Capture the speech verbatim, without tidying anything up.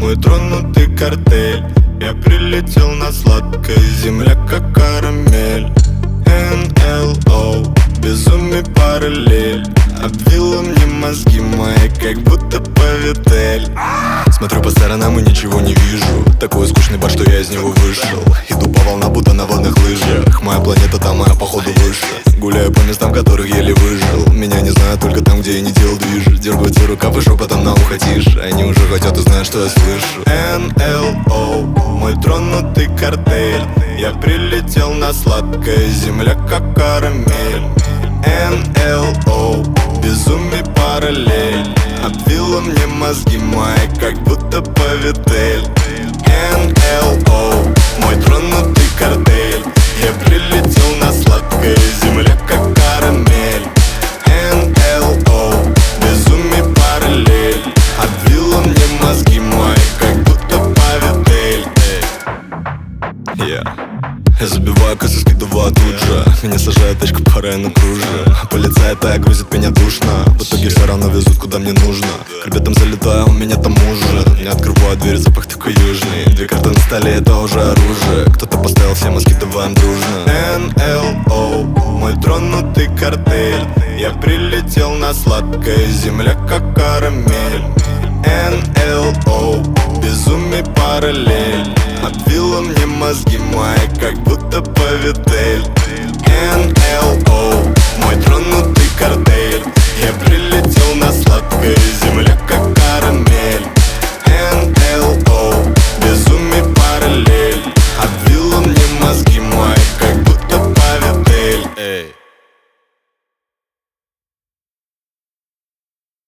мой тронутый картель. Я прилетел на сладкой, земля как карамель. эн эл о, безумие параллель. Обвила мне мозги мои, как будто повитель. Смотрю по сторонам и ничего не вижу. Такой скучный бар, что я из него вышел. Иду по волнам, будто на водных лыжах. Моя планета там, моя походу выше. Гуляю по местам, которых еле выжил. Меня не знают только там, где я не делал движ. Дергают рукав и шепотом на ухо тишь. Они уже хотят узнать, что я слышу. эн эл о, мой тронутый картель. Я прилетел на сладкой, земля как карамель. эн эл о, безумие параллель. Обвила мне мозги мои, как будто повитель. эн эл о, мой тронутый картель. Я прилетел на сладкой, земля как карамель. эн эл о, безумие параллель. Обвила мне мозги мои, как будто повитель. Yeah. Я забиваю косы, скидываю тут же. Меня сажает тачка, пора я на кружи. Полицай так грузит меня душно. В итоге все равно везут, куда мне нужно. К ребятам залетаю, у меня там ужин. Не открываю дверь, запах такой южный. Две карты на столе, это уже оружие. Кто-то поставил, все мы скидываем дружно. эн эл о, мой тронутый картель. Я прилетел на сладкой, земля как карамель. эн эл о, безумие параллель. Обвила мне мозги мои, как будто повитель. эн эл о, мой тронутый